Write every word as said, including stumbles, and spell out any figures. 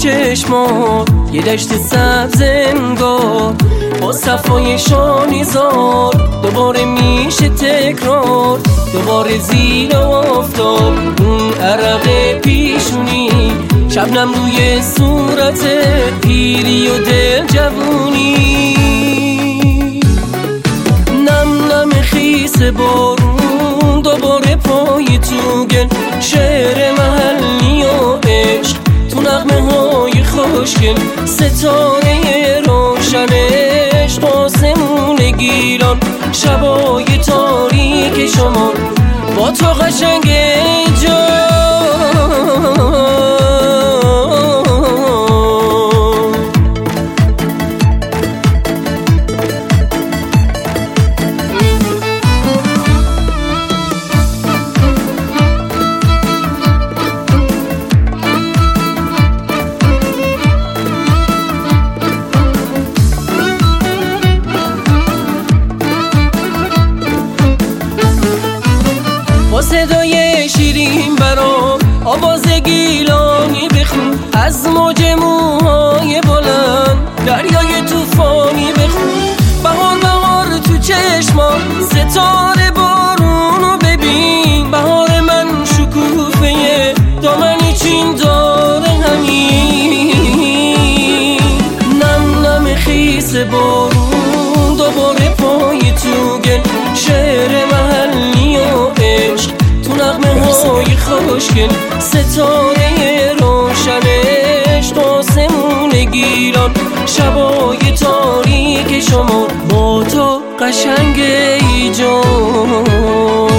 چشمات یه دشت سبز انگار، با صفای شانیزار دوباره میشه تکرار، دوباره زیر آفتاب اون عرق پیشونی، شبنم روی صورت پیری و دل جوونی، نم نم خیس بارون دوباره پای تو گل، شعر محلی و عشق تو نغمه های خوشگل، ستاره روشنش آسمون گیلان، شبای تاریک شما با تو قشنگ جان. صدای شیرین برام آواز گیلانی بخون، از موج موهای بلند دریای توفانی بخون، بهار بهار تو چشمان ستاره بارونو ببین، بهار من شکوفه دامنی چین داره همین، نم نم خیس بارون دوباره پای تو گل، شعر محلی و عشق تو نغمه های خوشگل، ستاره روشنش آسمون گیلان، شبای تاریک شما با تو قشنگ ای جان.